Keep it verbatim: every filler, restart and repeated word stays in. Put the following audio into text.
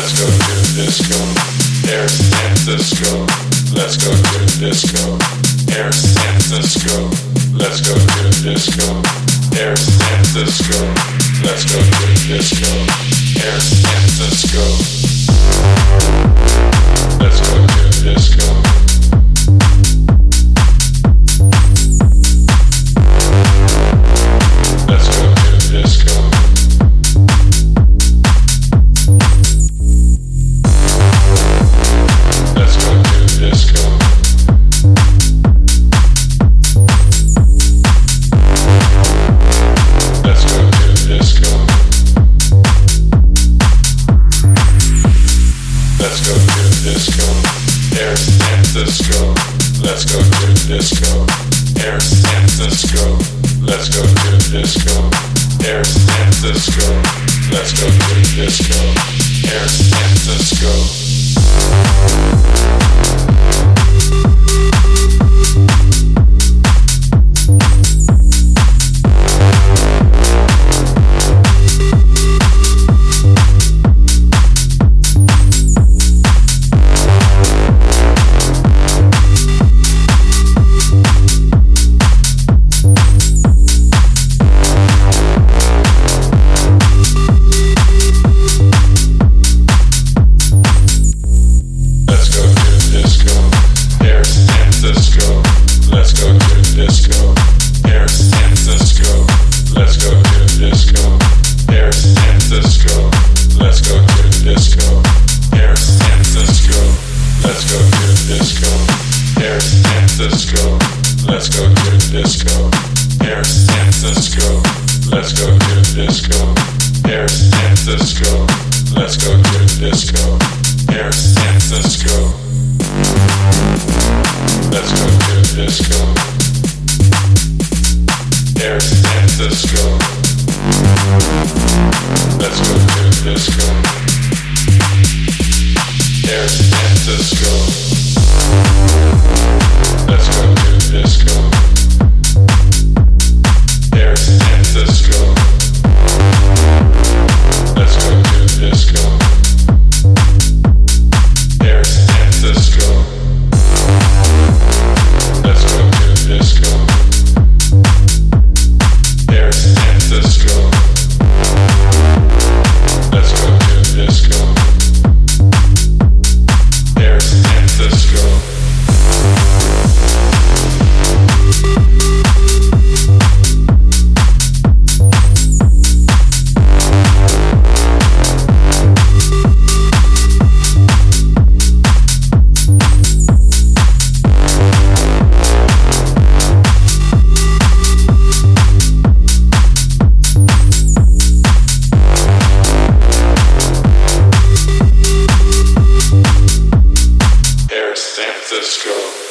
Let's go to disco. Air San Francisco. Let's go to disco. Air San Francisco. Let's go to disco. Air San Francisco. Let's go to disco. Air San Francisco. Let's go to disco. Let's go to disco. Let's go to disco. Let's go to disco. Let's go to disco. Air San Francisco. Let's go to disco. Air San Francisco. Let's go to disco. Air San Francisco. Let's go to disco. Air San Francisco. San Francisco.